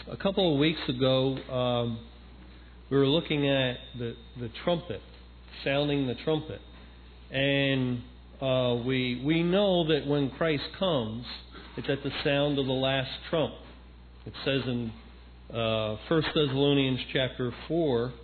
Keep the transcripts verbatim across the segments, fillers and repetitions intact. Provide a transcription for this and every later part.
A couple of weeks ago, um, we were looking at the, the trumpet, sounding the trumpet. And uh, we we know that when Christ comes, it's at the sound of the last trump. It says in uh, First Thessalonians chapter four,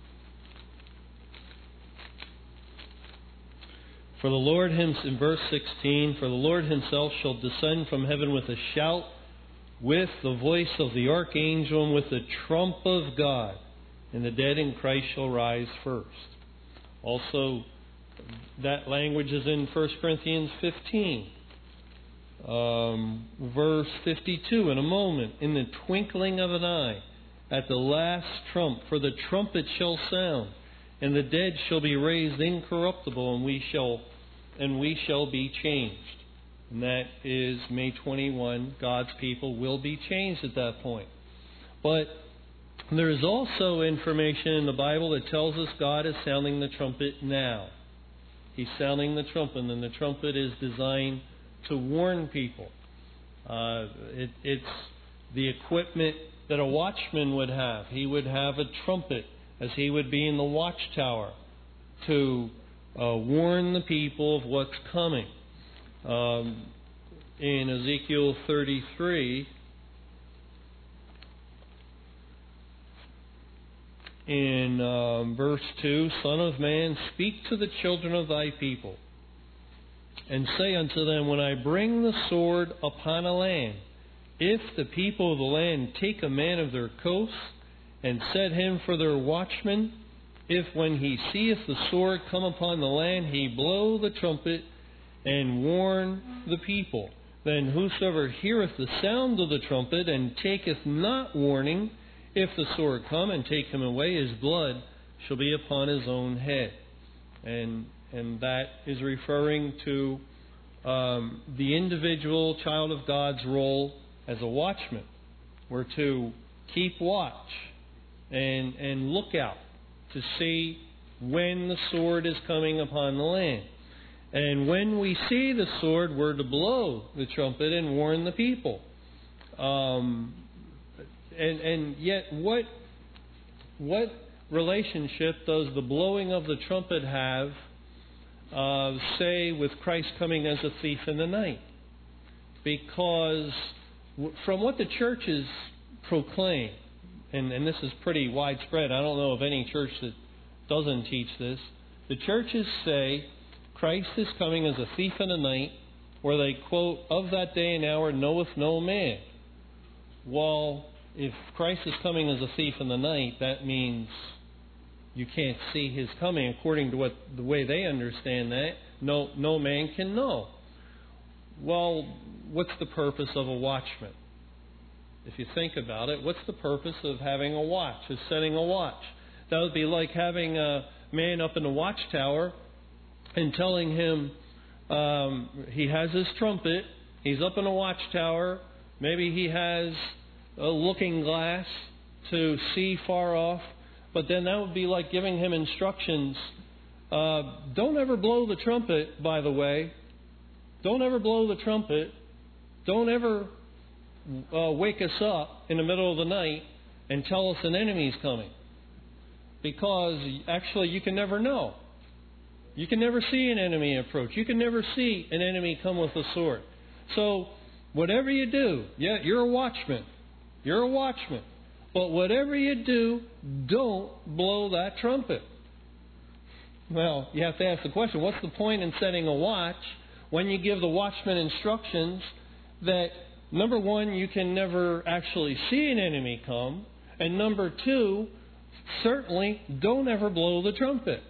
For the Lord himself, in verse sixteen, For the Lord himself shall descend from heaven with a shout, with the voice of the archangel, and with the trump of God, and the dead in Christ shall rise first. Also, that language is in First Corinthians fifteen, um, verse fifty-two, in a moment, in the twinkling of an eye, at the last trump, for the trumpet shall sound, and the dead shall be raised incorruptible, and we shall and we shall be changed. And that is May twenty-first. God's people will be changed at that point. But there is also information in the Bible that tells us God is sounding the trumpet now. He's sounding the trumpet, and the trumpet is designed to warn people. Uh, it, it's the equipment that a watchman would have. He would have a trumpet as he would be in the watchtower to uh, warn the people of what's coming. Um, in Ezekiel thirty-three, in um, verse two, Son of man, speak to the children of thy people, and say unto them, When I bring the sword upon a land, if the people of the land take a man of their coasts, and set him for their watchman, if when he seeth the sword come upon the land, he blow the trumpet, and warn the people, then whosoever heareth the sound of the trumpet, and taketh not warning, if the sword come and take him away, his blood shall be upon his own head. And and that is referring to um, the individual child of God's role as a watchman. We're to keep watch and and look out to see when the sword is coming upon the land. And when we see the sword, we're to blow the trumpet and warn the people. Um, and and yet, what what relationship does the blowing of the trumpet have, uh, say, with Christ coming as a thief in the night? Because from what the churches proclaim, and, and this is pretty widespread, I don't know of any church that doesn't teach this, the churches say Christ is coming as a thief in the night, where they quote, Of that day and hour knoweth no man. Well, if Christ is coming as a thief in the night, that means you can't see His coming. According to what the way they understand that, no, no man can know. Well, what's the purpose of a watchman? If you think about it, what's the purpose of having a watch, of setting a watch? That would be like having a man up in the watchtower and telling him um, he has his trumpet, he's up in a watchtower, maybe he has a looking glass to see far off, but then that would be like giving him instructions. Uh, don't ever blow the trumpet, by the way. Don't ever blow the trumpet. Don't ever uh, wake us up in the middle of the night and tell us an enemy's coming. Because actually you can never know. You can never see an enemy approach. You can never see an enemy come with a sword. So whatever you do, yeah, you're a watchman. You're a watchman. But whatever you do, don't blow that trumpet. Well, you have to ask the question, what's the point in setting a watch when you give the watchman instructions that, number one, you can never actually see an enemy come, and number two, certainly don't ever blow the trumpet.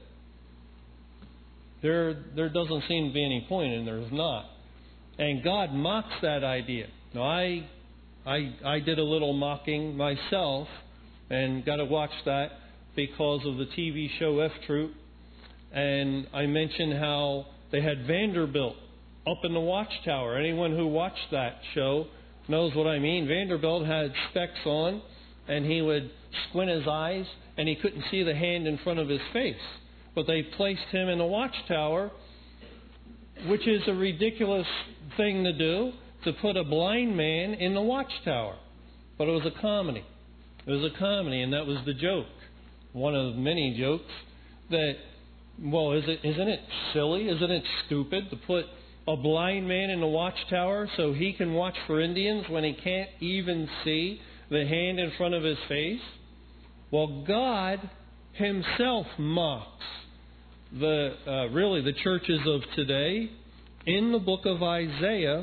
There, there doesn't seem to be any point, and there's not. And God mocks that idea. Now, I, I, I did a little mocking myself, and got to watch that because of the T V show F Troop. And I mentioned how they had Vanderbilt up in the watchtower. Anyone who watched that show knows what I mean. Vanderbilt had specs on, and he would squint his eyes, and he couldn't see the hand in front of his face. But they placed him in a watchtower, which is a ridiculous thing to do, to put a blind man in the watchtower. But it was a comedy. It was a comedy, and that was the joke. One of many jokes that, well, is it, isn't it silly? Isn't it stupid to put a blind man in the watchtower so he can watch for Indians when he can't even see the hand in front of his face? Well, God Himself mocks the uh, really the churches of today in the book of Isaiah.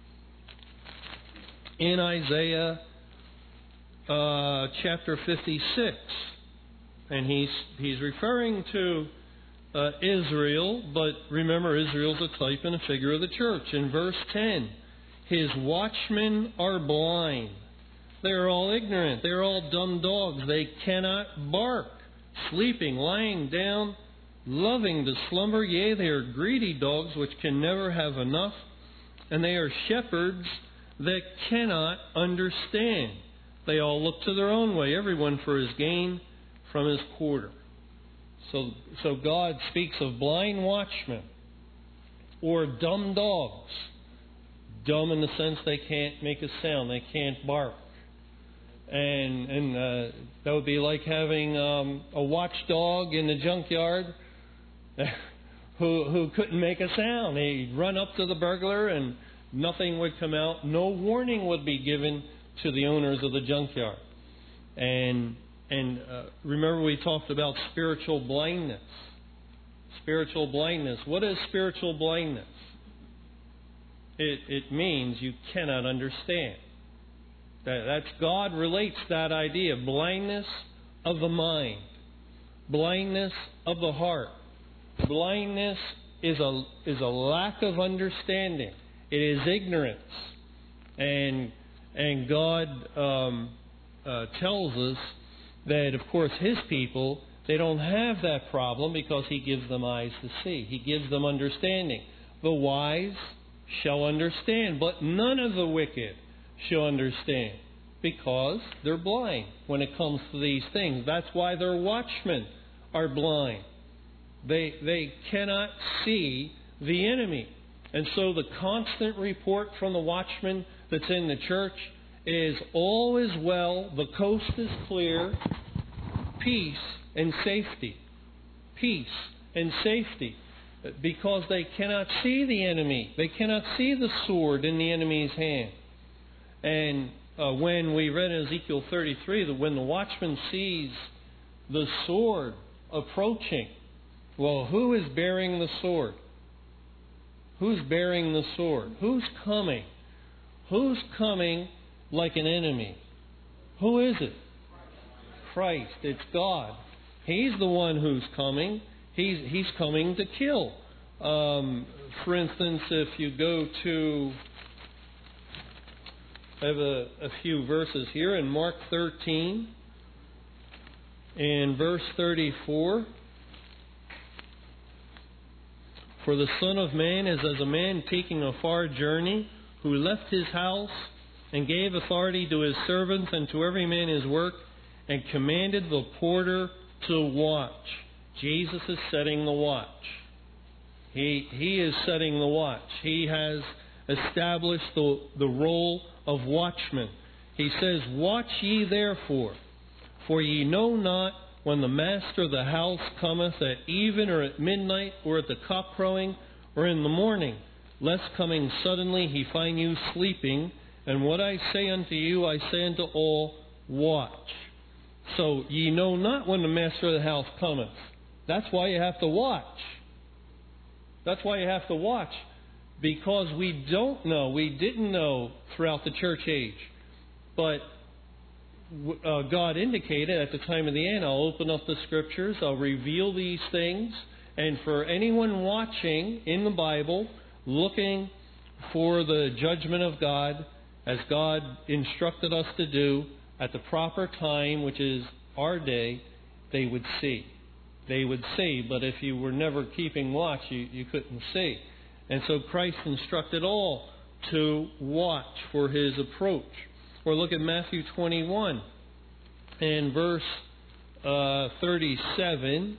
In Isaiah uh, chapter fifty-six, and he's he's referring to uh, Israel, but remember, Israel's a type and a figure of the church. In verse ten, His watchmen are blind. They are all ignorant. They are all dumb dogs. They cannot bark. Sleeping, lying down, loving to slumber. Yea, they are greedy dogs which can never have enough. And they are shepherds that cannot understand. They all look to their own way, everyone for his gain from his quarter. So, so God speaks of blind watchmen or dumb dogs. Dumb in the sense they can't make a sound, they can't bark. And and uh, that would be like having um, a watchdog in the junkyard who who couldn't make a sound. He'd run up to the burglar and nothing would come out. No warning would be given to the owners of the junkyard. And and uh, remember we talked about spiritual blindness. Spiritual blindness. What is spiritual blindness? It it means you cannot understand. That, that's God relates that idea. Blindness of the mind. Blindness of the heart. Blindness is a is a lack of understanding. It is ignorance. And and God um, uh, tells us that, of course, His people, they don't have that problem because He gives them eyes to see. He gives them understanding. The wise shall understand, but none of the wicked shall understand, because they're blind when it comes to these things. That's why their watchmen are blind. They they cannot see the enemy. And so the constant report from the watchman that's in the church is all is well, the coast is clear, peace and safety. Peace and safety. Because they cannot see the enemy. They cannot see the sword in the enemy's hand. And uh, when we read in Ezekiel thirty-three that when the watchman sees the sword approaching, well, who is bearing the sword? Who's bearing the sword? Who's coming? Who's coming like an enemy? Who is it? Christ. It's God. He's the one who's coming. He's, he's coming to kill. Um, for instance, if you go to... I have a, a few verses here in Mark thirteen, in verse thirty-four. For the Son of Man is as a man taking a far journey, who left his house and gave authority to his servants and to every man his work, and commanded the porter to watch. Jesus is setting the watch. He he is setting the watch. He has established the, the role of watchman. He says, Watch ye therefore, for ye know not when the master of the house cometh at even or at midnight or at the cock crowing or in the morning, lest coming suddenly he find you sleeping. And what I say unto you, I say unto all, watch. So ye know not when the master of the house cometh. That's why you have to watch. That's why you have to watch. Because we don't know, we didn't know throughout the church age. But uh, God indicated at the time of the end, I'll open up the Scriptures, I'll reveal these things. And for anyone watching in the Bible, looking for the judgment of God, as God instructed us to do, at the proper time, which is our day, they would see. They would see, but if you were never keeping watch, you, you couldn't see. And so Christ instructed all to watch for His approach. Or look at Matthew twenty-one and verse uh, thirty-seven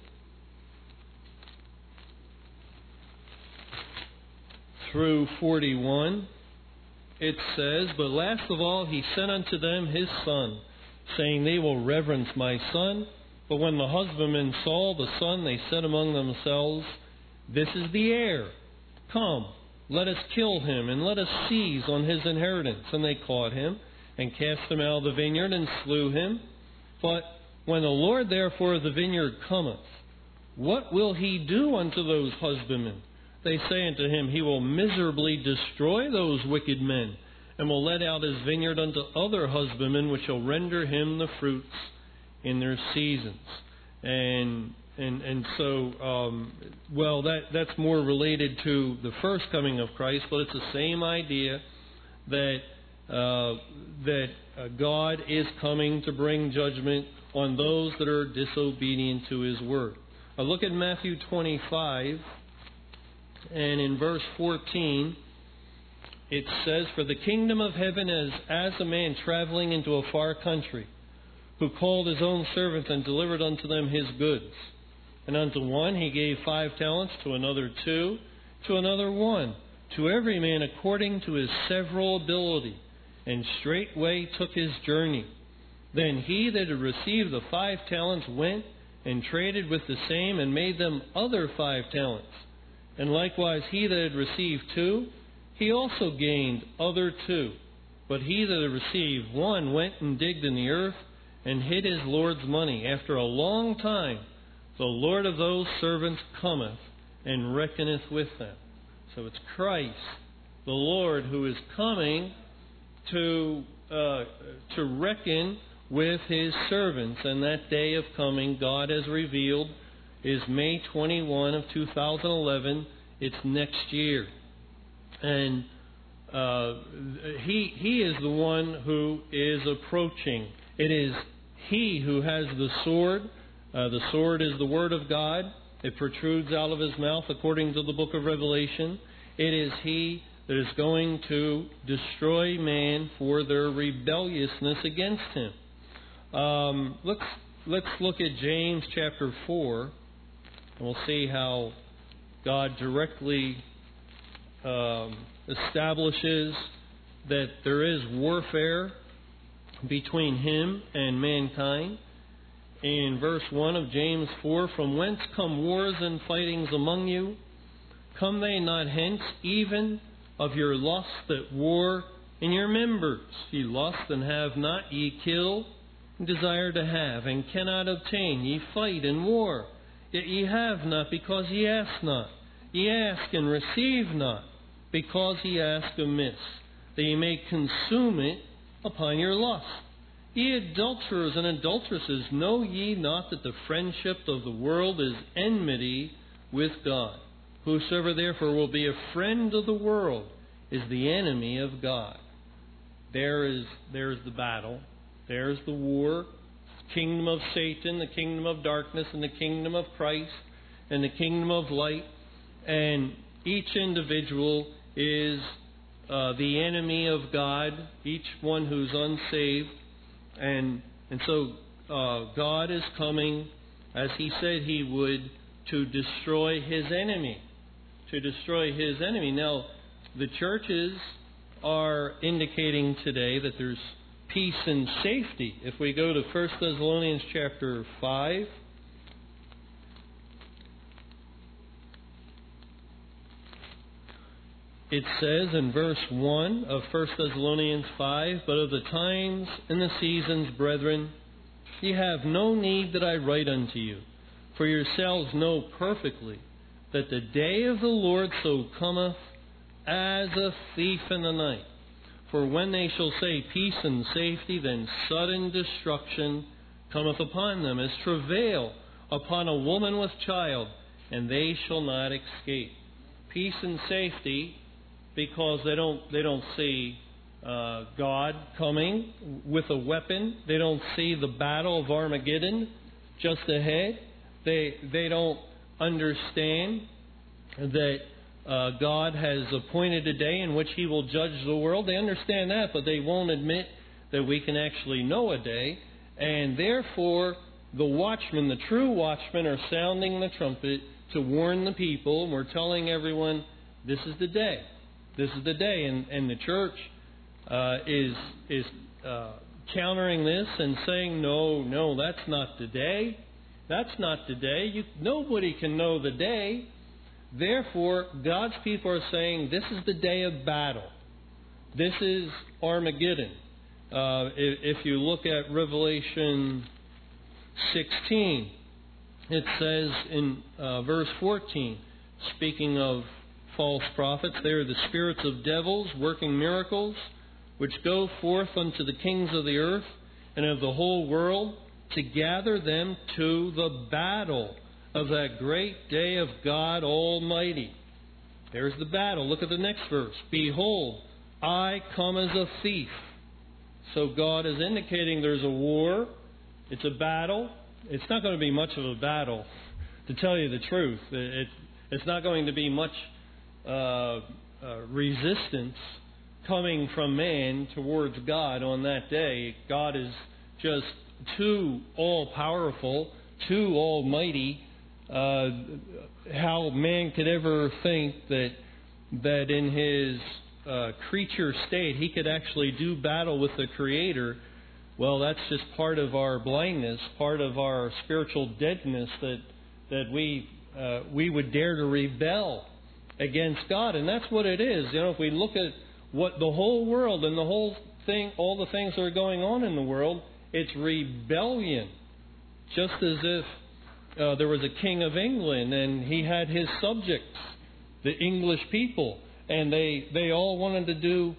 through forty-one. it says, "But last of all he sent unto them his son, saying, They will reverence my son. But when the husbandmen saw the son, they said among themselves, This is the heir. Come, let us kill him, and let us seize on his inheritance. And they caught him, and cast him out of the vineyard, and slew him. But when the Lord therefore of the vineyard cometh, what will he do unto those husbandmen? They say unto him, He will miserably destroy those wicked men, and will let out his vineyard unto other husbandmen, which shall render him the fruits in their seasons." And and and so, um, well, that that's more related to the first coming of Christ, but it's the same idea that uh, that uh, God is coming to bring judgment on those that are disobedient to His word. Uh, look at Matthew twenty-five, and in verse fourteen, it says, "For the kingdom of heaven is as a man traveling into a far country, who called his own servants and delivered unto them his goods. And unto one he gave five talents, to another two, to another one, to every man according to his several ability. And straightway took his journey. Then he that had received the five talents went and traded with the same, and made them other five talents. And likewise he that had received two, he also gained other two. But he that had received one went and digged in the earth, and hid his Lord's money. After a long time, the Lord of those servants cometh, and reckoneth with them." So it's Christ, the Lord, who is coming to uh, to reckon with His servants. And that day of coming, God has revealed, is May twenty-first of two thousand eleven. It's next year. And uh, he, he is the one who is approaching. It is He who has the sword. Uh, the sword is the Word of God. It protrudes out of His mouth according to the book of Revelation. It is He that is going to destroy man for their rebelliousness against Him. Um, let's, let's look at James chapter four, and we'll see how God directly um, establishes that there is warfare between Him and mankind. In verse one of James four, "From whence come wars and fightings among you? Come they not hence, even of your lust that war in your members? Ye lust and have not, ye kill, and desire to have, and cannot obtain. Ye fight and war, yet ye have not, because ye ask not. Ye ask and receive not, because ye ask amiss, that ye may consume it upon your lust. Ye adulterers and adulteresses, know ye not that the friendship of the world is enmity with God? Whosoever therefore will be a friend of the world is the enemy of God." There is there's the battle. There's the war. Kingdom of Satan, the kingdom of darkness, and the kingdom of Christ, and the kingdom of light. And each individual is uh, the enemy of God, each one who's unsaved. And and so uh, God is coming, as He said He would, to destroy His enemy. To destroy His enemy. Now, the churches are indicating today that there's peace and safety. If we go to First Thessalonians chapter five, it says in verse one of First Thessalonians five, "But of the times and the seasons, brethren, ye have no need that I write unto you. For yourselves know perfectly that the day of the Lord so cometh as a thief in the night. For when they shall say peace and safety, then sudden destruction cometh upon them, as travail upon a woman with child, and they shall not escape." Peace and safety, because they don't they don't see uh, God coming with a weapon. They don't see the battle of Armageddon just ahead. They they don't understand that uh, God has appointed a day in which He will judge the world. They understand that, but they won't admit that we can actually know a day. And therefore, the watchmen, the true watchmen, are sounding the trumpet to warn the people. And we're telling everyone, this is the day. This is the day. And, and the church uh, is is uh, countering this and saying, no, no, that's not the day. That's not the day. You, nobody can know the day. Therefore, God's people are saying this is the day of battle. This is Armageddon. Uh, if, if you look at Revelation sixteen, it says in uh, verse fourteen, speaking of false prophets, they are the spirits of devils working miracles, which go forth unto the kings of the earth and of the whole world, to gather them to the battle of that great day of God Almighty. There's the battle. Look at the next verse. Behold, I come as a thief. So God is indicating there's a war. It's a battle. It's not going to be much of a battle, to tell you the truth. It, it's not going to be much uh, uh, resistance coming from man towards God on that day. God is just too all-powerful, too almighty. Uh, how man could ever think that that in his uh, creature state he could actually do battle with the Creator? Well, that's just part of our blindness, part of our spiritual deadness, that that we uh, we would dare to rebel against God. And that's what it is. You know, if we look at what the whole world and the whole thing, all the things that are going on in the world, it's rebellion. Just as if uh, there was a king of England and he had his subjects, the English people, and they, they all wanted to do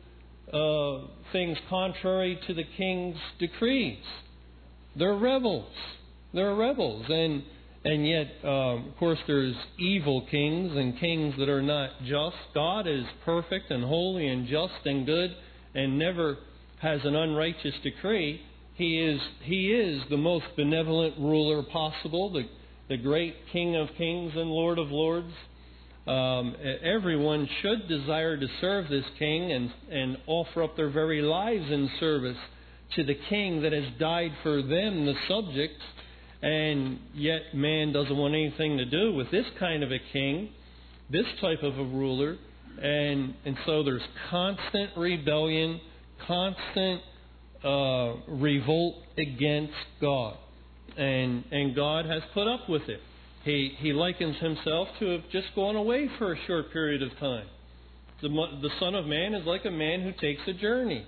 uh, things contrary to the king's decrees. They're rebels. They're rebels. And and yet, um, of course, there's evil kings and kings that are not just. God is perfect and holy and just and good and never has an unrighteous decree. He is He is the most benevolent ruler possible, the, the great King of kings and Lord of lords. Um, everyone should desire to serve this King and, and offer up their very lives in service to the King that has died for them, the subjects. And yet man doesn't want anything to do with this kind of a king, this type of a ruler. And, and so there's constant rebellion, constant uh, revolt against God. And, and God has put up with it. He, he likens himself to have just gone away for a short period of time. The, the Son of Man is like a man who takes a journey.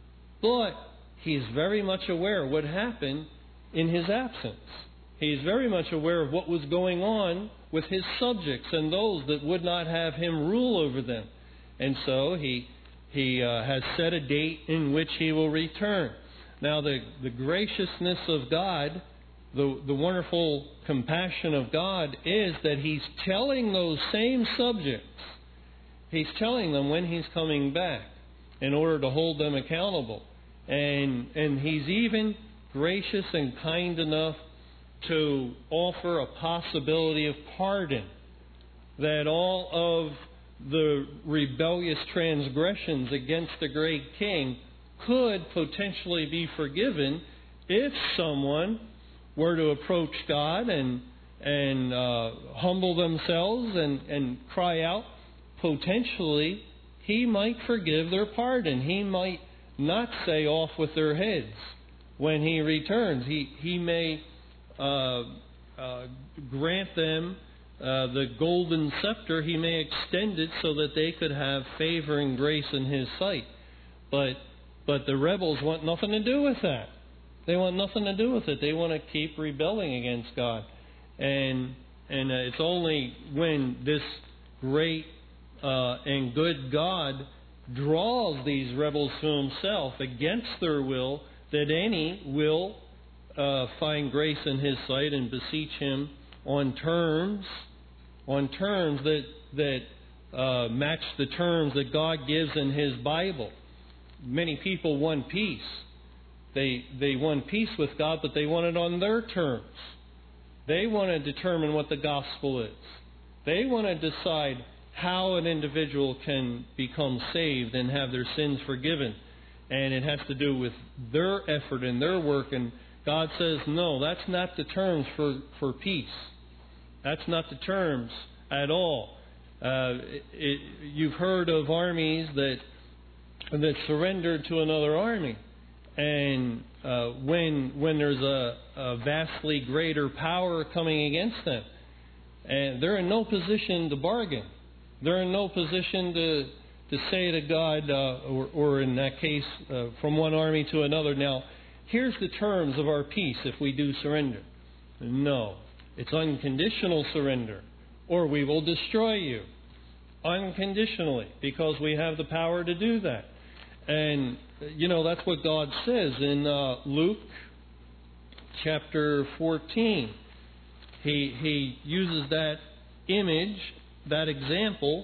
But he's very much aware of what happened in his absence. He's very much aware of what was going on with his subjects and those that would not have him rule over them. And so he he uh, has set a date in which he will return. Now the, the graciousness of God, the, the wonderful compassion of God is that he's telling those same subjects, he's telling them when he's coming back in order to hold them accountable. And and he's even gracious and kind enough to offer a possibility of pardon, that all of the rebellious transgressions against the great king could potentially be forgiven if someone were to approach God and and uh, humble themselves and, and cry out. Potentially, he might forgive their pardon. He might not say off with their heads when he returns. He he may uh, uh, grant them uh, the golden scepter. He may extend it so that they could have favor and grace in his sight. But but the rebels want nothing to do with that. They want nothing to do with it. They want to keep rebelling against God. And and uh, it's only when this great uh, and good God draws these rebels to himself against their will that any will uh, find grace in his sight and beseech him on terms, on terms that that uh, match the terms that God gives in his Bible. Many people want peace. They they want peace with God, but they want it on their terms. They want to determine what the gospel is. They want to decide how an individual can become saved and have their sins forgiven. And it has to do with their effort and their work. And God says, no, that's not the terms for, for peace. That's not the terms at all. Uh, it, it, you've heard of armies that that surrendered to another army. And uh, when when there's a, a vastly greater power coming against them, and they're in no position to bargain. They're in no position to to say to God, uh, or, or in that case, uh, from one army to another, now, here's the terms of our peace if we do surrender. No. It's unconditional surrender, or we will destroy you. Unconditionally, because we have the power to do that. And, you know, that's what God says in uh, Luke chapter fourteen. He, he uses that image, that example,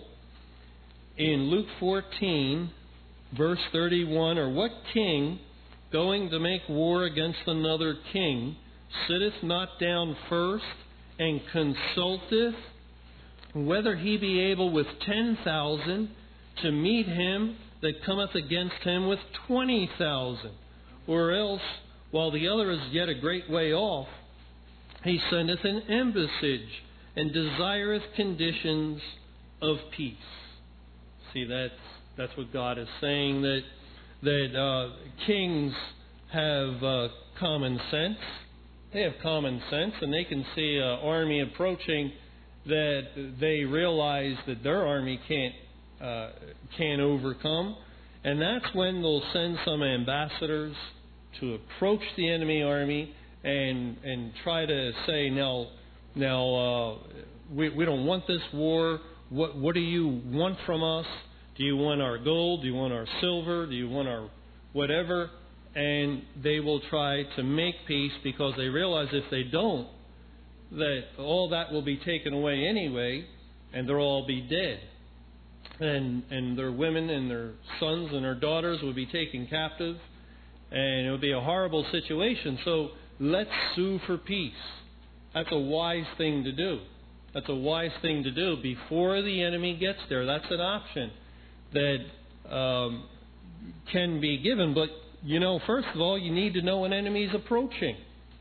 in Luke fourteen, verse thirty-one, or what king, going to make war against another king, sitteth not down first, and consulteth whether he be able with ten thousand to meet him that cometh against him with twenty thousand? Or else, while the other is yet a great way off, he sendeth an embassage, and desireth conditions of peace. See, that's, that's what God is saying, that, that uh, kings have uh, common sense. They have common sense, and they can see an army approaching that they realize that their army can't uh, can't overcome, and that's when they'll send some ambassadors to approach the enemy army and and try to say, now, now uh, we we don't want this war. What what do you want from us? Do you want our gold? Do you want our silver? Do you want our whatever? And they will try to make peace, because they realize if they don't, that all that will be taken away anyway, and they'll all be dead. And and their women and their sons and their daughters will be taken captive, and it will be a horrible situation. So let's sue for peace. That's a wise thing to do. That's a wise thing to do before the enemy gets there. That's an option that um, can be given. But, you know, first of all, you need to know an enemy is approaching.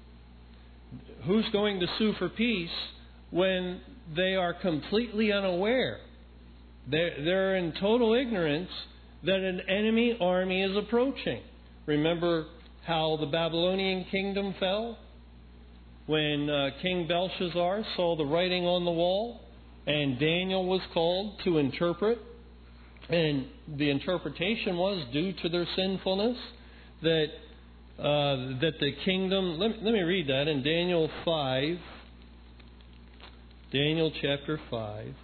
Who's going to sue for peace when they are completely unaware? They're, they're in total ignorance that an enemy army is approaching. Remember how the Babylonian kingdom fell? When uh, King Belshazzar saw the writing on the wall, and Daniel was called to interpret, and the interpretation was due to their sinfulness, that uh, that the kingdom... Let me, let me read that in Daniel five. Daniel chapter five.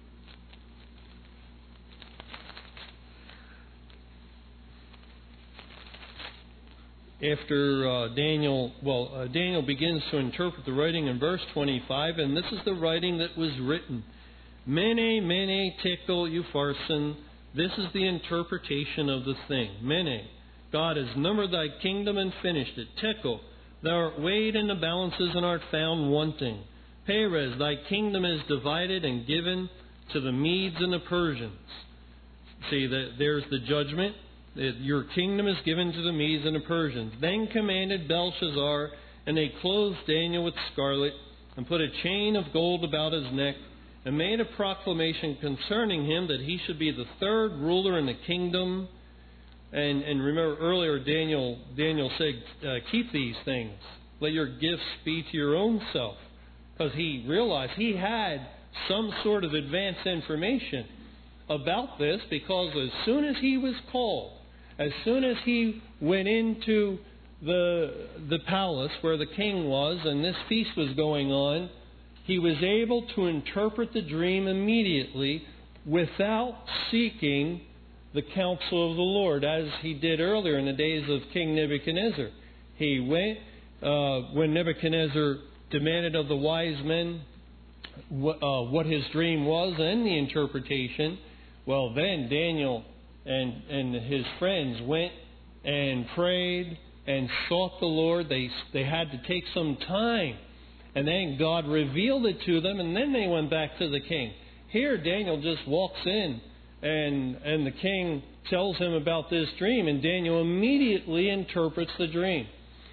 After uh, Daniel, well, uh, Daniel begins to interpret the writing in verse twenty-five, and this is the writing that was written. Mene, mene, tekel, upharsin. This is the interpretation of the thing. Mene, God has numbered thy kingdom and finished it. Tekel, thou art weighed in the balances and art found wanting. Peres, thy kingdom is divided and given to the Medes and the Persians. See, that there's the judgment. Your kingdom is given to the Medes and the Persians. Then commanded Belshazzar, and they clothed Daniel with scarlet, and put a chain of gold about his neck, and made a proclamation concerning him that he should be the third ruler in the kingdom. And, and remember earlier Daniel Daniel said, uh, keep these things. Let your gifts be to your own self. Because he realized he had some sort of advanced information about this, because as soon as he was called, as soon as he went into the the palace where the king was and this feast was going on, he was able to interpret the dream immediately without seeking the counsel of the Lord, as he did earlier in the days of King Nebuchadnezzar. He went, uh, when Nebuchadnezzar demanded of the wise men what, uh, what his dream was and the interpretation, well, then Daniel and, and his friends went and prayed and sought the Lord. They, they had to take some time. And then God revealed it to them, and then they went back to the king. Here, Daniel just walks in, and, and the king tells him about this dream, and Daniel immediately interprets the dream.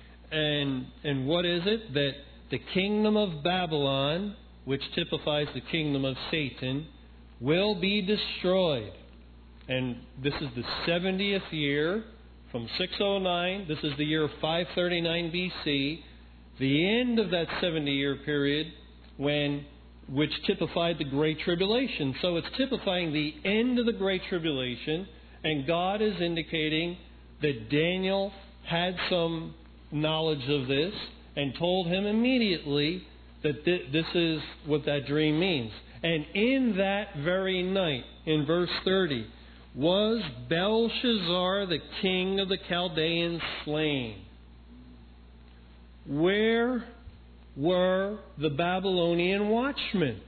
And, and what is it? That the kingdom of Babylon, which typifies the kingdom of Satan, will be destroyed. And this is the seventieth year from six oh nine. This is the year of five thirty-nine B C. The end of that seventy-year period when which typified the Great Tribulation. So it's typifying the end of the Great Tribulation, and God is indicating that Daniel had some knowledge of this and told him immediately that th- this is what that dream means. And in that very night, in verse thirty, was Belshazzar, the king of the Chaldeans, slain. Where were the Babylonian watchmen?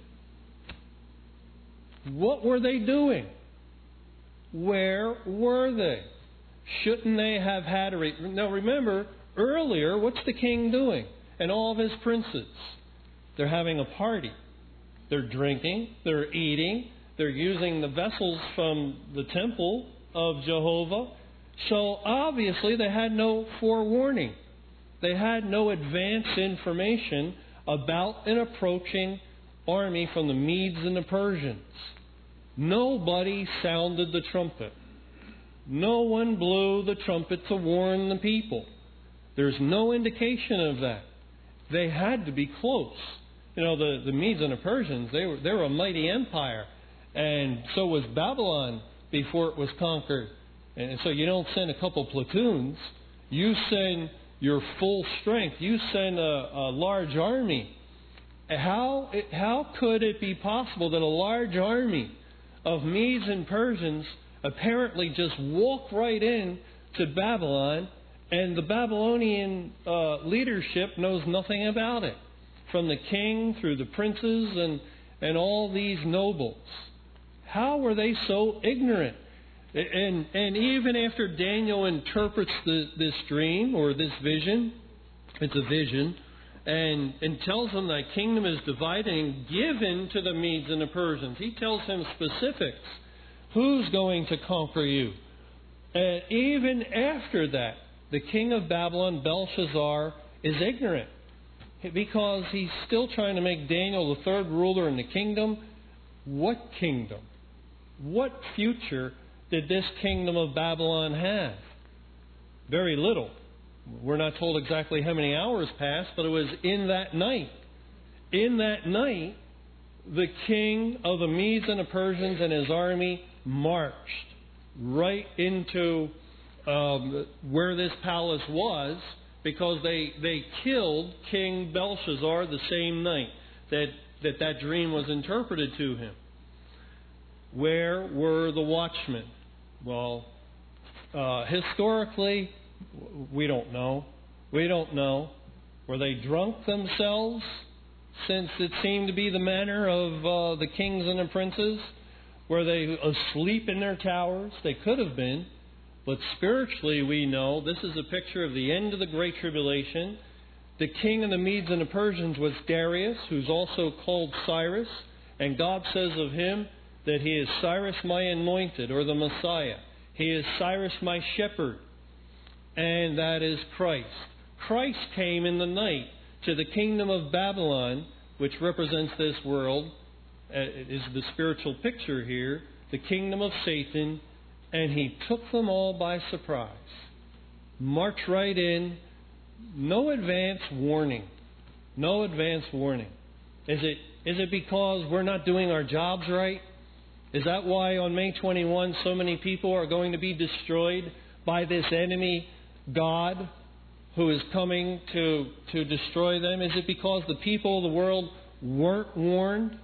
What were they doing? Where were they? Shouldn't they have had a... Re- now remember, earlier, what's the king doing? And all of his princes? They're having a party. They're drinking, they're eating, they're using the vessels from the temple of Jehovah. So obviously they had no forewarning. They had no advance information about an approaching army from the Medes and the Persians. Nobody sounded the trumpet. No one blew the trumpet to warn the people. There's no indication of that. They had to be close. You know, the, the Medes and the Persians, they were, they were a mighty empire. And so was Babylon before it was conquered. And so you don't send a couple platoons. You send your full strength. You send a, a large army. How, how could it be possible that a large army of Medes and Persians apparently just walk right in to Babylon, and the Babylonian uh, leadership knows nothing about it? From the king through the princes and, and all these nobles. How were they so ignorant? And, and even after Daniel interprets the, this dream or this vision, it's a vision, and, and tells them that kingdom is divided and given to the Medes and the Persians. He tells him specifics. Who's going to conquer you? And even after that, the king of Babylon, Belshazzar, is ignorant. Because he's still trying to make Daniel the third ruler in the kingdom. What kingdom? What future did this kingdom of Babylon have? Very little. We're not told exactly how many hours passed, but it was in that night. In that night, the king of the Medes and the Persians and his army marched right into um, where this palace was, because they, they killed King Belshazzar the same night that, that that dream was interpreted to him. Where were the watchmen? Well, uh, historically, we don't know. We don't know. Were they drunk themselves, since it seemed to be the manner of uh, the kings and the princes? Were they asleep in their towers? They could have been. But spiritually, we know this is a picture of the end of the Great Tribulation. The king of the Medes and the Persians was Darius, who's also called Cyrus. And God says of him that he is Cyrus my anointed, or the Messiah. He is Cyrus my shepherd. And that is Christ. Christ came in the night to the kingdom of Babylon, which represents this world, uh, is the spiritual picture here, the kingdom of Satan. And he took them all by surprise. Marched right in. No advance warning. No advance warning. Is it, is it because we're not doing our jobs right? Is that why on May twenty-first so many people are going to be destroyed by this enemy God who is coming to, to destroy them? Is it because the people of the world weren't warned?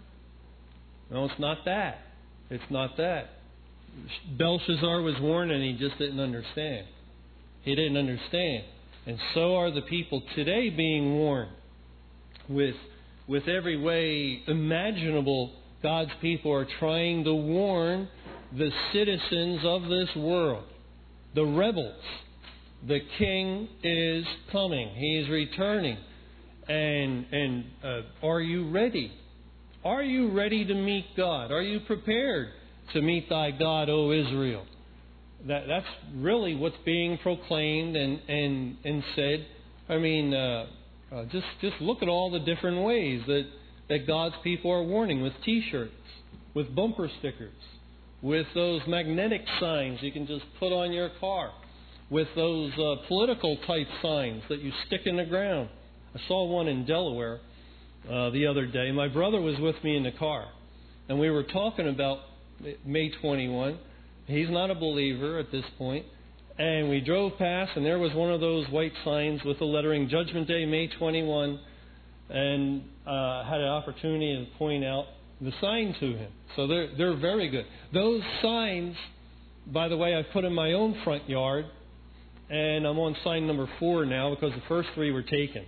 No, it's not that. It's not that. Belshazzar was warned and he just didn't understand. He didn't understand. And so are the people today being warned. With, with every way imaginable, God's people are trying to warn the citizens of this world, the rebels. The king is coming. He is returning. And, and uh, are you ready? Are you ready to meet God? Are you prepared to meet thy God, O Israel? That, that's really what's being proclaimed and, and, and said. I mean, uh, uh, just, just look at all the different ways that, that God's people are warning, with T-shirts, with bumper stickers, with those magnetic signs you can just put on your car, with those uh, political type signs that you stick in the ground. I saw one in Delaware uh, the other day. My brother was with me in the car, and we were talking about May twenty-first. He's not a believer at this point. And we drove past, and there was one of those white signs with the lettering Judgment Day, May twenty-first, and uh, had an opportunity to point out the sign to him. So they're, they're very good. Those signs, by the way, I put in my own front yard, and I'm on sign number four now because the first three were taken.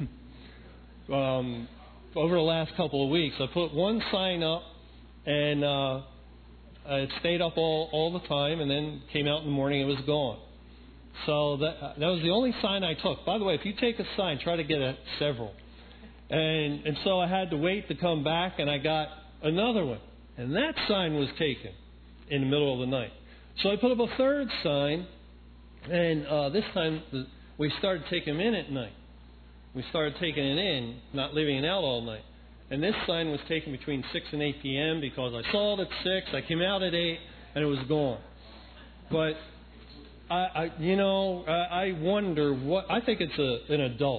um, over the last couple of weeks, I put one sign up, and uh, it stayed up all, all the time, and then came out in the morning, it was gone. So that that was the only sign I took. By the way, if you take a sign, try to get a, several. And and so I had to wait to come back, and I got another one. And that sign was taken in the middle of the night. So I put up a third sign, and uh, this time we started taking them in at night. We started taking it in, not leaving it out all night. And this sign was taken between six and eight p.m. because I saw it at six, I came out at eight, and it was gone. But, I, I you know, I, I wonder what, I think it's a, an adult.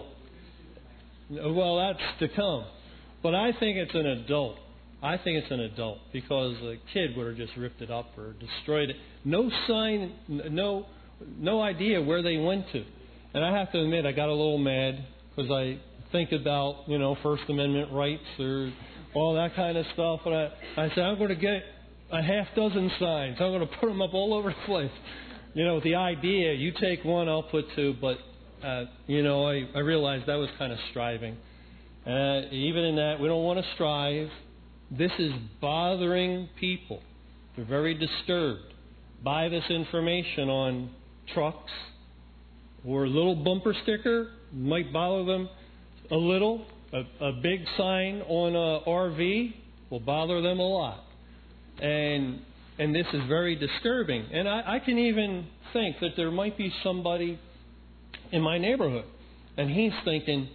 Well, that's to come. But I think it's an adult. I think it's an adult because a kid would have just ripped it up or destroyed it. No sign, no, no idea where they went to. And I have to admit, I got a little mad because I think about, you know, First Amendment rights or all that kind of stuff. And I, I said, I'm going to get a half dozen signs. I'm going to put them up all over the place. You know, with the idea, you take one, I'll put two. But, uh, you know, I, I realized that was kind of striving. Uh, even in that, we don't want to strive. This is bothering people. They're very disturbed by this information on trucks or a little bumper sticker might bother them a little. A, a big sign on a R V will bother them a lot. And and this is very disturbing. And I, I can even think that there might be somebody in my neighborhood, and he's thinking,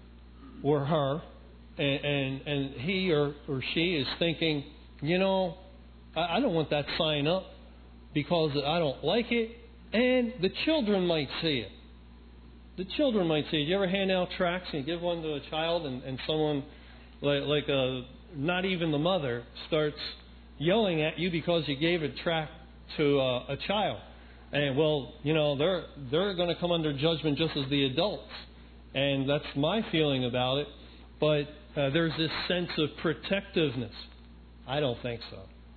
or her, and and, and he or, or she is thinking, you know, I, I don't want that sign up because I don't like it, and the children might see it. The children might see it. You ever hand out tracts and you give one to a child, and, and someone, like, like a, not even the mother, starts yelling at you because you gave a tract to uh, a child. And, well, you know, they're they're going to come under judgment just as the adults. And that's my feeling about it. But uh, there's this sense of protectiveness. I don't think so.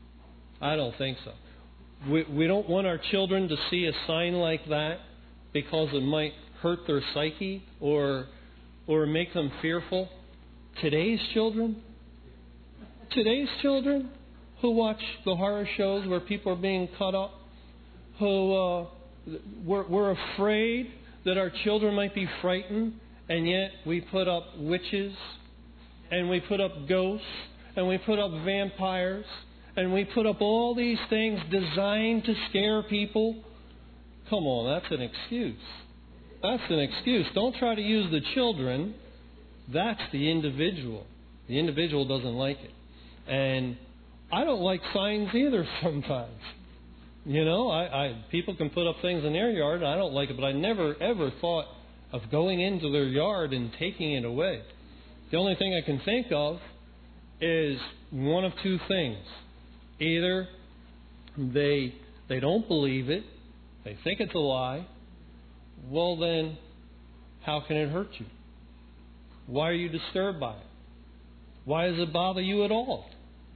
I don't think so. We, we don't want our children to see a sign like that because it might hurt their psyche or or make them fearful. Today's children, today's children who watch the horror shows where people are being cut up, who uh, we're, we're afraid that our children might be frightened, and yet we put up witches, and we put up ghosts, and we put up vampires, and we put up all these things designed to scare people. Come on, that's an excuse. That's an excuse. Don't try to use the children. That's the individual. The individual doesn't like it. And I don't like signs either sometimes. You know, I, I people can put up things in their yard, and I don't like it, but I never, ever thought of going into their yard and taking it away. The only thing I can think of is one of two things. Either they they don't believe it, they think it's a lie. Well, then, how can it hurt you? Why are you disturbed by it? Why does it bother you at all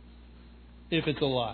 if it's a lie?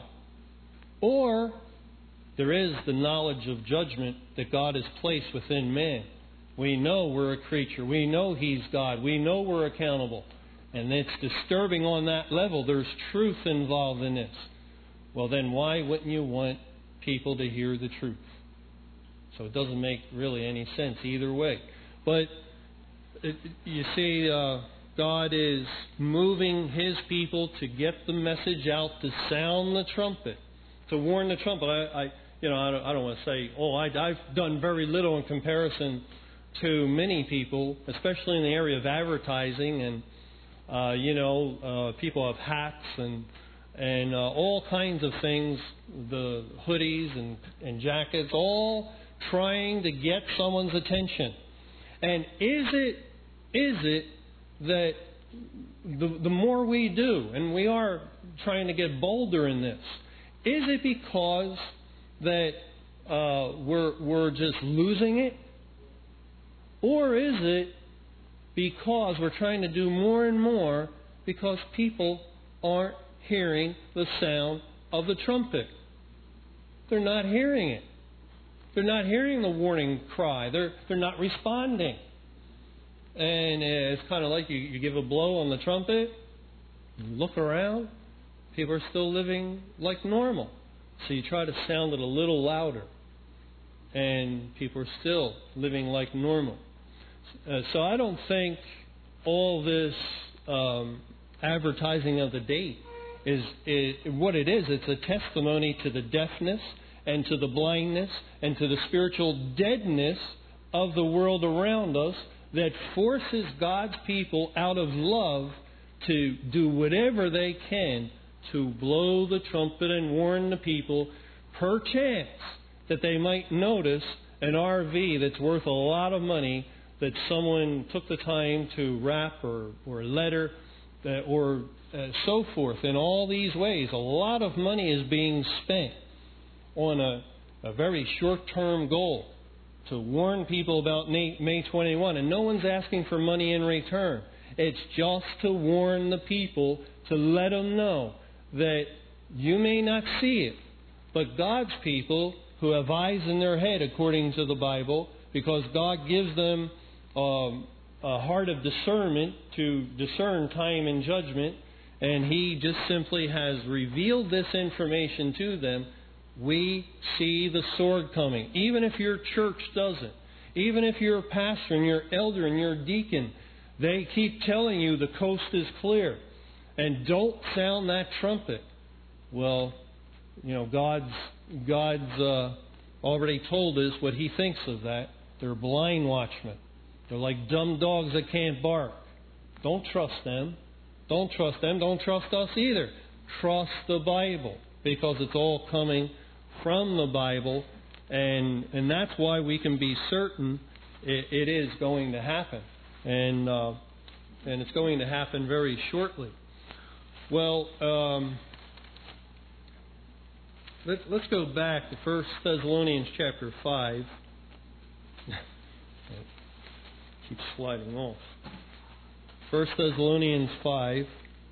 Or there is the knowledge of judgment that God has placed within man. We know we're a creature. We know He's God. We know we're accountable. And it's disturbing on that level. There's truth involved in this. Well, then why wouldn't you want people to hear the truth? So it doesn't make really any sense either way. But it, you see, uh, God is moving His people to get the message out, to sound the trumpet, to warn the trumpet. I, I you know, I don't, I don't want to say, oh, I, I've done very little in comparison to many people, especially in the area of advertising. And, uh, you know, uh, people have hats and and uh, all kinds of things, the hoodies and, and jackets, all trying to get someone's attention. And is it is it that the, the more we do, and we are trying to get bolder in this, is it because that uh, we're we're just losing it? Or is it because we're trying to do more and more because people aren't hearing the sound of the trumpet? They're not hearing it. They're not hearing the warning cry. They're they're not responding. And it's kind of like you, you give a blow on the trumpet, you look around, people are still living like normal. So you try to sound it a little louder, and people are still living like normal. Uh, so I don't think all this um, advertising of the date is, is what it is. It's a testimony to the deafness and to the blindness and to the spiritual deadness of the world around us that forces God's people out of love to do whatever they can to blow the trumpet and warn the people, perchance that they might notice an R V that's worth a lot of money that someone took the time to wrap or, or letter uh, or uh, so forth. In all these ways, a lot of money is being spent on a, a very short-term goal to warn people about May twenty-first, and no one's asking for money in return. It's just to warn the people, to let them know that you may not see it, but God's people who have eyes in their head, according to the Bible, because God gives them um, a heart of discernment to discern time and judgment, and He just simply has revealed this information to them. We see the sword coming. Even if your church doesn't, even if your pastor and your elder and your deacon, they keep telling you the coast is clear and don't sound that trumpet. Well, you know, God's God's uh, already told us what He thinks of that. They're blind watchmen. They're like dumb dogs that can't bark. Don't trust them. Don't trust them. Don't trust us either. Trust the Bible, because it's all coming from the Bible, and and that's why we can be certain it, it is going to happen, and uh, and it's going to happen very shortly. Well, um, let, let's go back to First Thessalonians chapter five. Keeps sliding off. First Thessalonians five.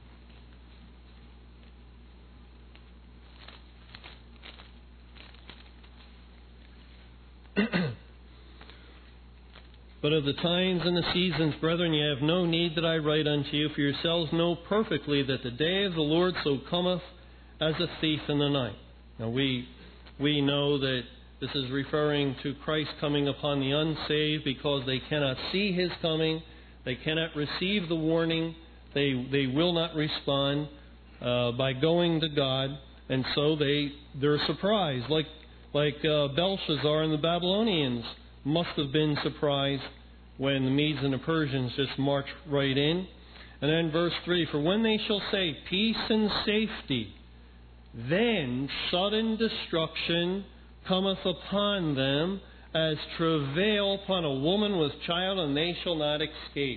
But of the times and the seasons, brethren, ye have no need that I write unto you, for yourselves know perfectly that the day of the Lord so cometh as a thief in the night. Now we we know that this is referring to Christ coming upon the unsaved, because they cannot see His coming, they cannot receive the warning, they they will not respond uh, by going to God, and so they they're surprised, like like uh, Belshazzar and the Babylonians must have been surprised when the Medes and the Persians just marched right in. And then verse three, for when they shall say peace and safety, then sudden destruction cometh upon them as travail upon a woman with child, and they shall not escape.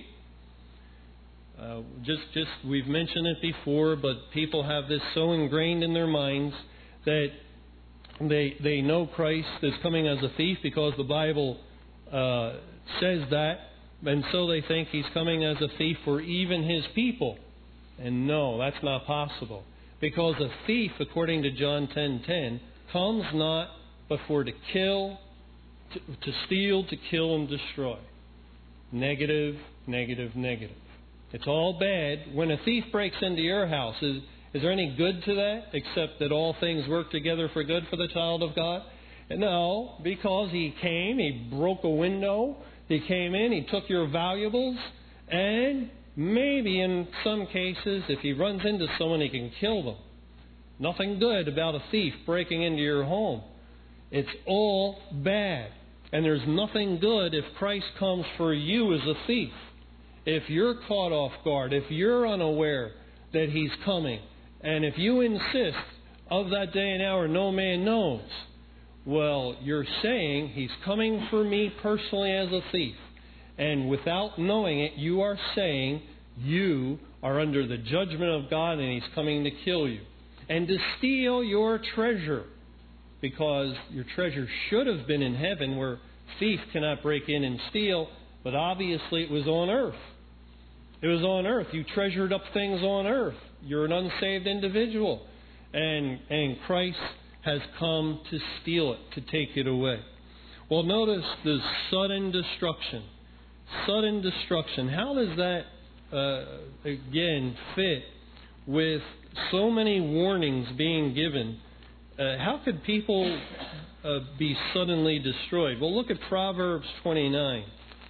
Uh, just, just we've mentioned it before, but people have this so ingrained in their minds that They they know Christ is coming as a thief because the Bible uh, says that, and so they think He's coming as a thief for even His people. And no, that's not possible. Because a thief, according to John ten ten, comes not but for to kill, to, to steal, to kill, and destroy. Negative, negative, negative. It's all bad. When a thief breaks into your house, is Is there any good to that, except that all things work together for good for the child of God? No, because he came, he broke a window, he came in, he took your valuables, and maybe in some cases, if he runs into someone, he can kill them. Nothing good about a thief breaking into your home. It's all bad. And there's nothing good if Christ comes for you as a thief. If you're caught off guard, if you're unaware that He's coming, And if you insist, of that day and hour no man knows, well, you're saying He's coming for me personally as a thief. And without knowing it, you are saying you are under the judgment of God and He's coming to kill you. And to steal your treasure, because your treasure should have been in heaven where thief cannot break in and steal, but obviously it was on earth. It was on earth. You treasured up things on earth. You're an unsaved individual. And, and Christ has come to steal it, to take it away. Well, notice the sudden destruction. Sudden destruction. How does that, uh, again, fit with so many warnings being given? Uh, how could people uh, be suddenly destroyed? Well, look at Proverbs twenty-nine.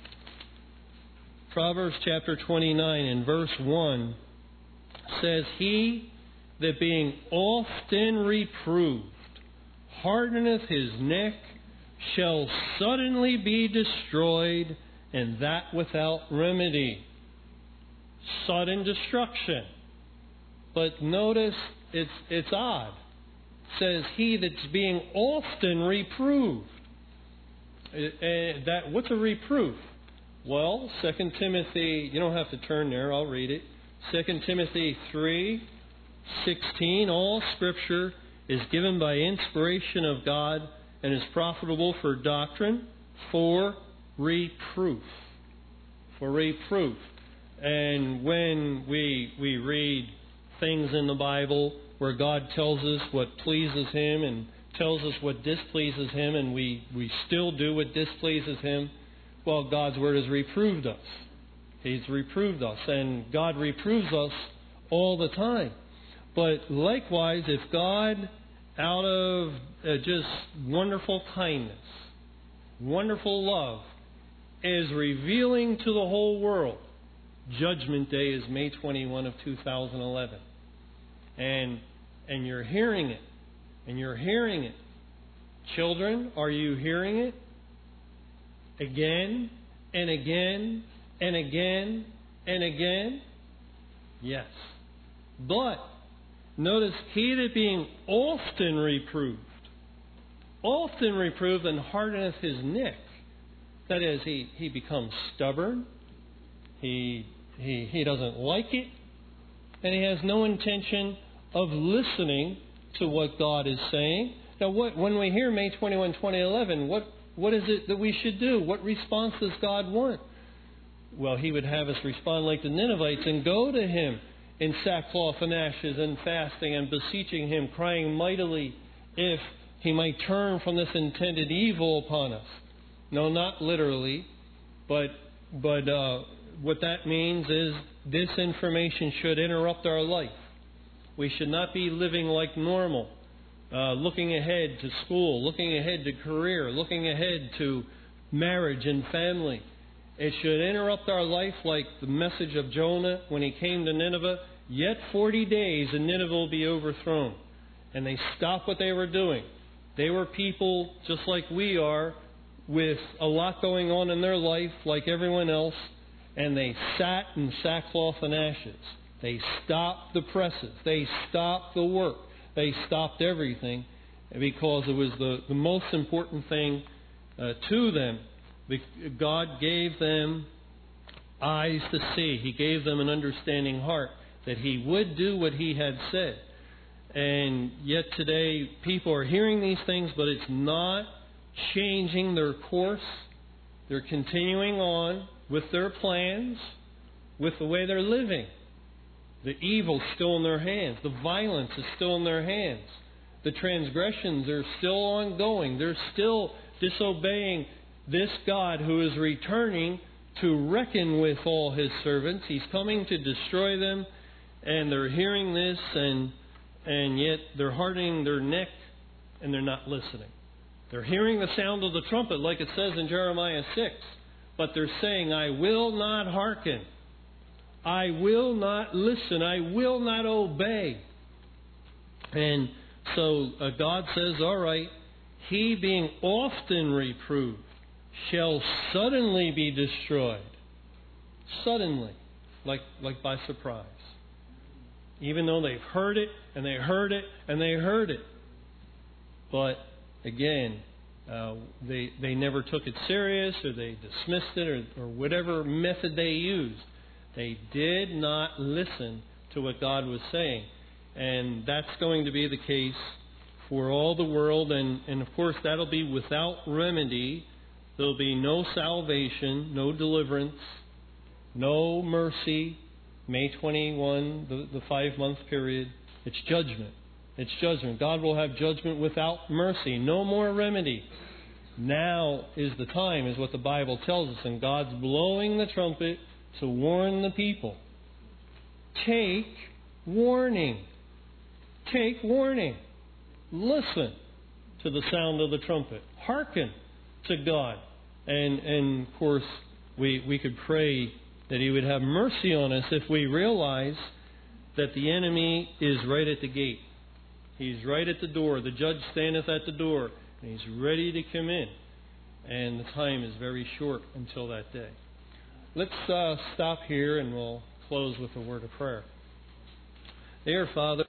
Proverbs chapter twenty-nine and verse one says, He that being often reproved hardeneth his neck shall suddenly be destroyed, and that without remedy. Sudden destruction. But notice it's it's odd. It says he that's being often reproved. Uh, that what's a reproof? Well, Second Timothy, you don't have to turn there, I'll read it. Second Timothy three sixteen, all Scripture is given by inspiration of God and is profitable for doctrine, for reproof. For reproof. And when we we read things in the Bible where God tells us what pleases Him and tells us what displeases Him, and we, we still do what displeases Him, well, God's Word has reproved us. He's reproved us, and God reproves us all the time. But likewise, if God, out of uh, just wonderful kindness, wonderful love, is revealing to the whole world, Judgment Day is May twenty-first of two thousand eleven. And, and you're hearing it. And you're hearing it. Children, are you hearing it? Again and again and again and again? Yes. But notice, he that being often reproved, often reproved and hardeneth his neck. That is, he, he becomes stubborn, he, he, he doesn't like it, and he has no intention of listening to what God is saying. Now, what, when we hear May twenty-first, twenty eleven, what, what is it that we should do? What response does God want? Well, He would have us respond like the Ninevites and go to Him in sackcloth and ashes and fasting and beseeching Him, crying mightily if He might turn from this intended evil upon us. No, not literally, but but uh, what that means is this information should interrupt our life. We should not be living like normal, uh, looking ahead to school, looking ahead to career, looking ahead to marriage and family. It should interrupt our life like the message of Jonah when he came to Nineveh. Yet forty days and Nineveh will be overthrown. And they stopped what they were doing. They were people just like we are, with a lot going on in their life like everyone else, and they sat in sackcloth and ashes. They stopped the presses. They stopped the work. They stopped everything because it was the, the most important thing uh, to them. God gave them eyes to see. He gave them an understanding heart that He would do what He had said. And yet today people are hearing these things, but it's not changing their course. They're continuing on with their plans, with the way they're living. The evil's still in their hands. The violence is still in their hands. The transgressions are still ongoing. They're still disobeying this God who is returning to reckon with all His servants. He's coming to destroy them, and they're hearing this, and and yet they're hardening their neck, and they're not listening. They're hearing the sound of the trumpet, like it says in Jeremiah six, but they're saying, I will not hearken. I will not listen. I will not obey. And so uh, God says, all right, he being often reproved shall suddenly be destroyed. Suddenly, like, like by surprise. Even though they've heard it, and they heard it, and they heard it. But, again, uh, they they never took it serious, or they dismissed it, or, or whatever method they used. They did not listen to what God was saying. And that's going to be the case for all the world. And, and of course, that'll be without remedy. There'll be no salvation, no deliverance, no mercy. May twenty-first, the, the five-month period, it's judgment. It's judgment. God will have judgment without mercy. No more remedy. Now is the time, is what the Bible tells us. And God's blowing the trumpet to warn the people. Take warning. Take warning. Listen to the sound of the trumpet. Hearken to God. And, and of course, we, we could pray that He would have mercy on us if we realize that the enemy is right at the gate. He's right at the door. The judge standeth at the door, and he's ready to come in. And the time is very short until that day. Let's uh, stop here, and we'll close with a word of prayer. Dear Father,